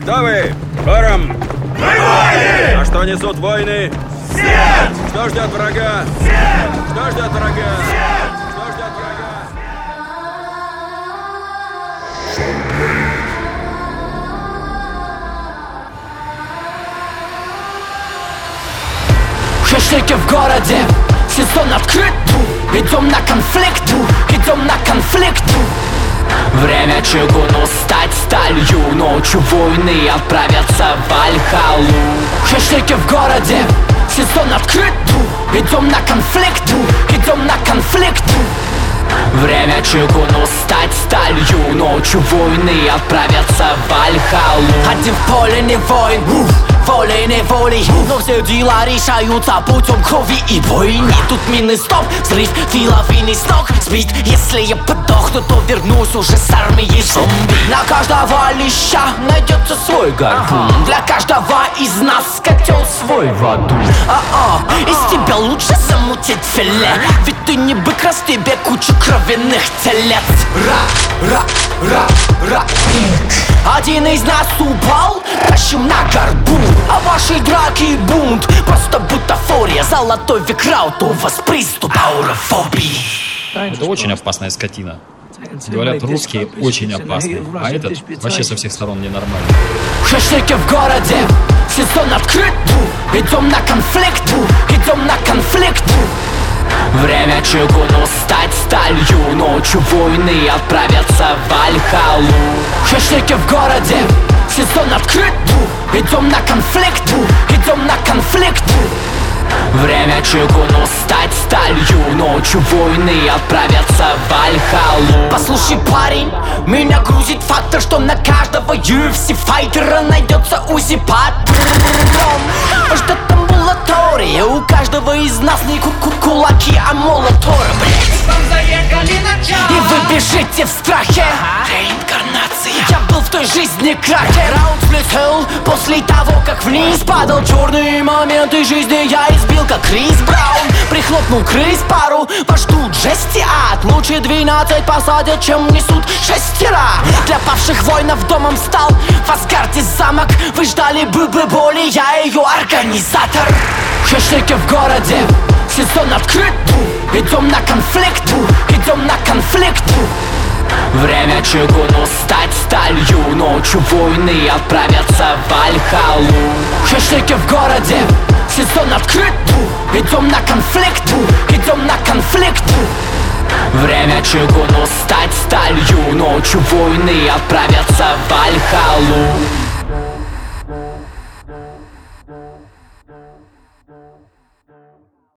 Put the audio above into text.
Кто вы? Хором! Мы воины! А что несут войны? Свет! Что ждет врага? Свет! Что ждет врага? Свет! Что ждет врага? Хэштеги в городе, сезон открыт. Идем на конфликт, идем на конфликт. Время чугуну стать сталью, ночью войны отправятся в Вальхалу. Хэштеги в городе, сезон открыт. Идем на конфликт, идем на конфликт. Время чугуну стать сталью, ночью войны отправятся в Вальхалу. Один в поле не воин, волей-неволей, но все дела решаются путем крови и бойни. Тут мины стоп, взрыв, филовинный сток. Сбит, если я подохну, то вернусь уже с армией зомби. На каждого леща найдется свой гарпун. Для каждого из нас котел свой в аду. Из тебя лучше замутить филе, ведь ты не бык, раз тебе куча кровяных телец. Один из нас упал, тащим на горбу. А ваши драки и бунт просто бутафория. Золотой век раут, у вас приступ аурофобии. Это очень опасная скотина. Говорят, русские очень опасные, а этот вообще со всех сторон ненормальный. Хэштеги в городе, сезон открыт. Идем на конфликт, идем на конфликт. Время чугуну стать сталью, ночью войны отправятся в Вальхалу. Хэштеги в городе, сезон открыт. Идем на конфликт, идем на конфликт. Время чугуну стать сталью, ночью войны отправятся в Вальхалу. Послушай, парень, меня грузит фактор, что на каждого UFC-файтера найдется УЗИ-патрон. Ждет амбулатория, у каждого из нас не кулаки, а молоторы, блять. И вы бежите в страхе. Реинкарнация. Я был в той жизни краке. Раунд влетел после того, как вниз падал. Черные моменты жизни я избил, как Крис Браун. Прихлопнул крыс пару, вас ждут жести ад. Лучше 12 посадят, чем несут шестера. Для павших воинов домом стал в Асгарде замок. Вы ждали бы боли, я ее организатор. Хэштеги в городе, сезон открыт. Идем на конфликт, идем на конфликт. Время чугуну стать сталью, ночью войны отправятся в Вальхалу. Хэштеги в городе, сезон открыт. Идем на конфликт, идем на конфликт. Время чугуну стать сталью, ночью войны отправятся в Вальхалу.